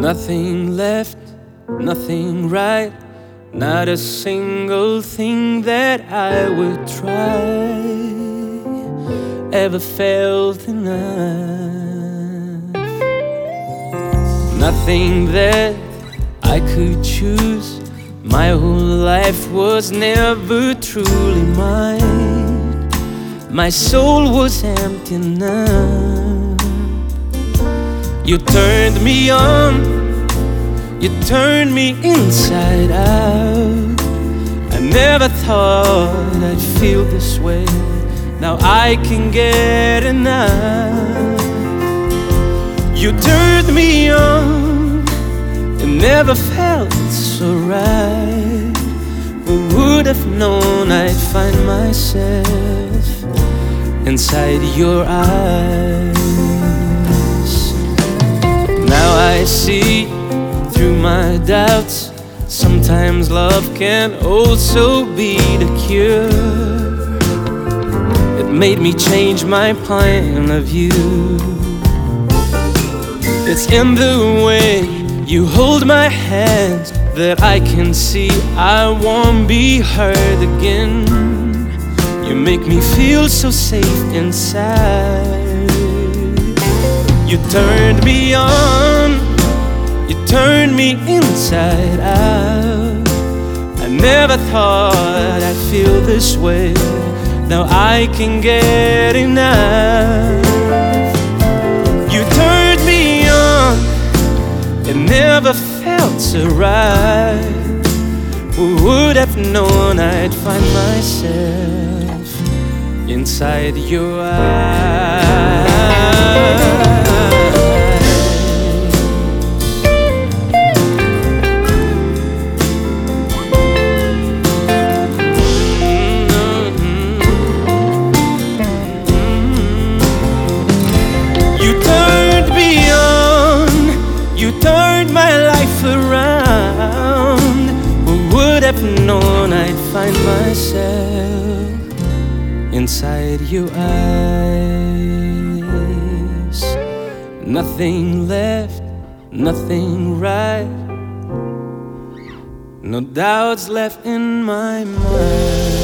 Nothing left, nothing right, not a single thing that I would try ever felt enough. Nothing that I could choose, my whole life was never truly mine. My soul was empty enough. You turned me on, you turned me inside out. I never thought I'd feel this way. Now I can get enough. You turned me on, it never felt so right. Who would have known I'd find myself inside your eyes? Now I see through my doubts, sometimes love can also be the cure. It made me change my point of view. It's in the way you hold my hand that I can see I won't be hurt again. You make me feel so safe inside. You turned me on, you turned me inside out. I never thought I'd feel this way. Now I can get enough. You turned me on, it never felt so right. Who would have known I'd find myself inside your eyes? Turned my life around. Who would have known I'd find myself inside your eyes? Nothing left, nothing right, no doubts left in my mind.